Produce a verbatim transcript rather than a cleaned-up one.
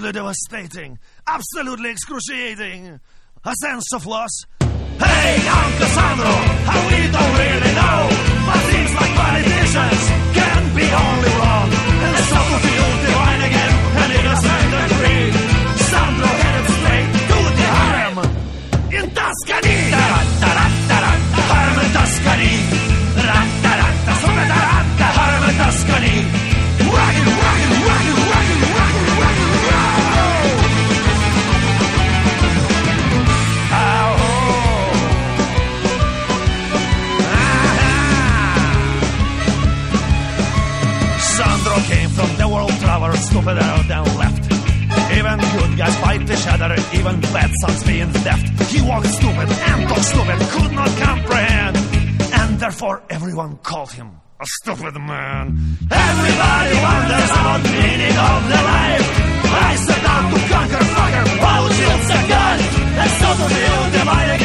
absolutely devastating, absolutely excruciating, a sense of loss. Hey, Uncle Sandro, how we don't really know, but things like politicians can be only wrong, and so to feel divine again, and it is and free. Sandro headed straight to the harem in Tuscany. Harem in Tuscany. Harem in Tuscany. Wagon, wagon, wagon, wagon, wagon, wagon, wagon. Sandro came from the world traveler, stupider than left. Even good guys fight each other, even bad sons being left. He walked stupid and talked stupid, could not comprehend, and therefore everyone called him a stupid man. Everybody wonders about the meaning of the life. I set out to conquer, fucker, all shields are gone, and so to feel divine again.